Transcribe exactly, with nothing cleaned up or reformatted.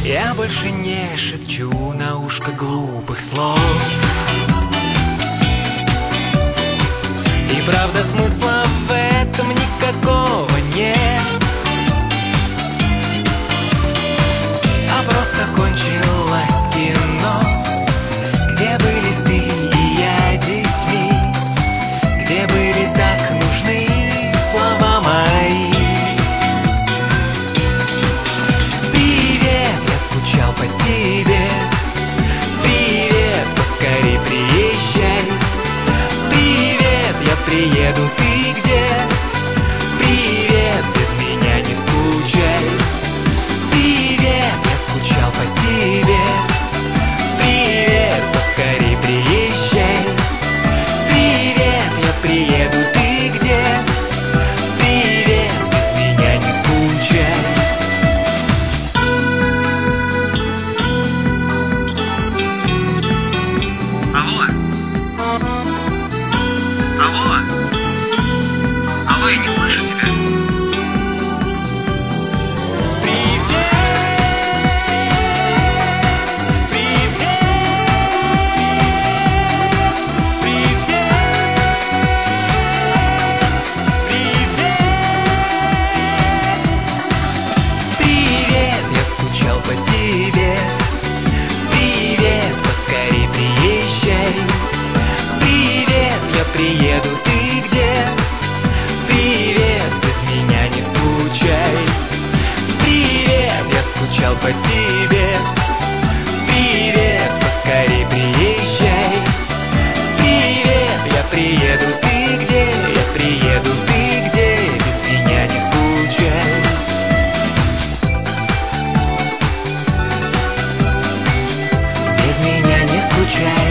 Я больше не шепчу на ушко глупых слов. И правда, смысла в этом никакого нет, а просто кончилось кино, где были ты и я детьми, где были так нужны слова мои. Привет, я скучал по тебе. Привет, поскорей приезжай. Привет, я приеду, ты где? Привет, без меня не скучай. Привет, я скучал по тебе. Привет, поскорей приезжай. Привет, я приеду, ты где? Привет, без меня не скучай. Алло? Алло? Алло, я не слышу тебя. Привет, я скучал по тебе. Привет, поскорей приезжай. Привет, я приеду, ты где? Привет, без меня не скучай. Привет, я скучал по тебе. Привет, поскорей приезжай. Привет, я приеду, ты где? Я приеду, ты где? Без меня не скучай. Без меня не скучай.